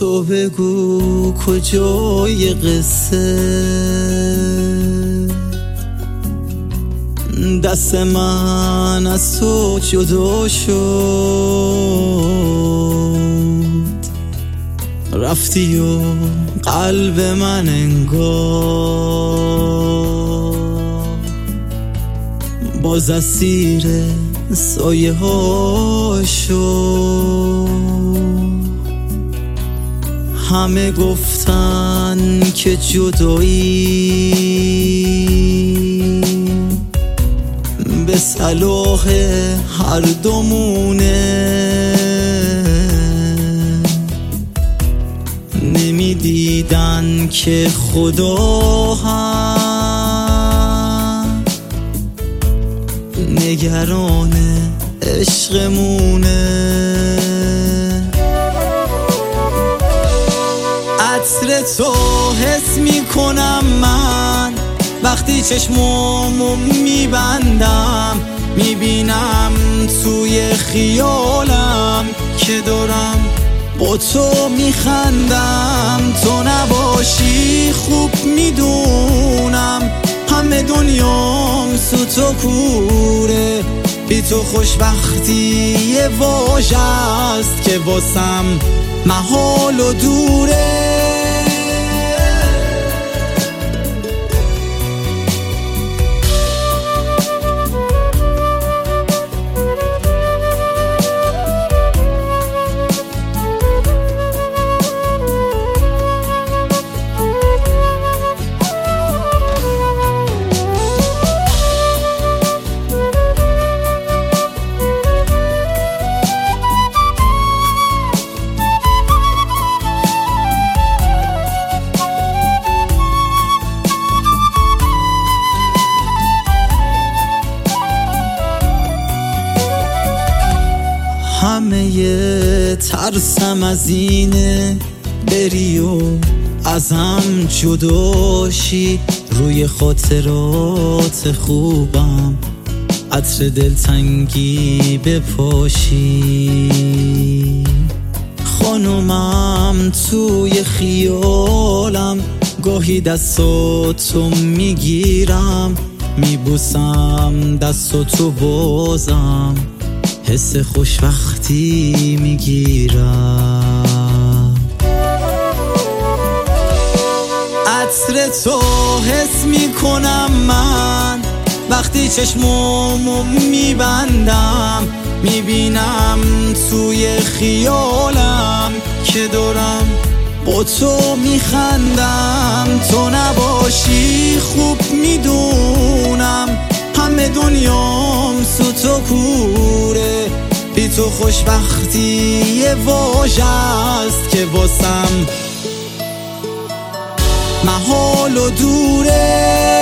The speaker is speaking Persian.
تو بگو کجای قصه دست من از تو جدا شد، رفتی و قلب من انگار باز اسیر سایه ها شد. همه گفتن که جدایی به صلاح هر دومونه، نمیدیدن که خدا هم نگران عشقمونه. عطر تو حس میکنم من وقتی چشمامو میبندم، میبینم توی خیالم که دارم با تو میخندم. تو نباشی خوب میدونم همه دنیام سوت و کوره، بی تو خوشبختی یه واژه است که واسم محال و دوره. همه ترسم از اینه بری و ازم جداشی، روی خاطرات خوبم عطر دلتنگی بپاشی. خانومم توی خیالم گاهی دستاتو میگیرم، میبوسم دستاتو بازم حس خوشبختی میگیرم. عطر تو حس میکنم من وقتی چشمامو میبندم، میبینم توی خیالم که دارم با تو میخندم. تو نباشی خوب میدونم همه دنیام سوت و کوره، بی تو خوشبختی یه واژه است که واسم محال و دوره.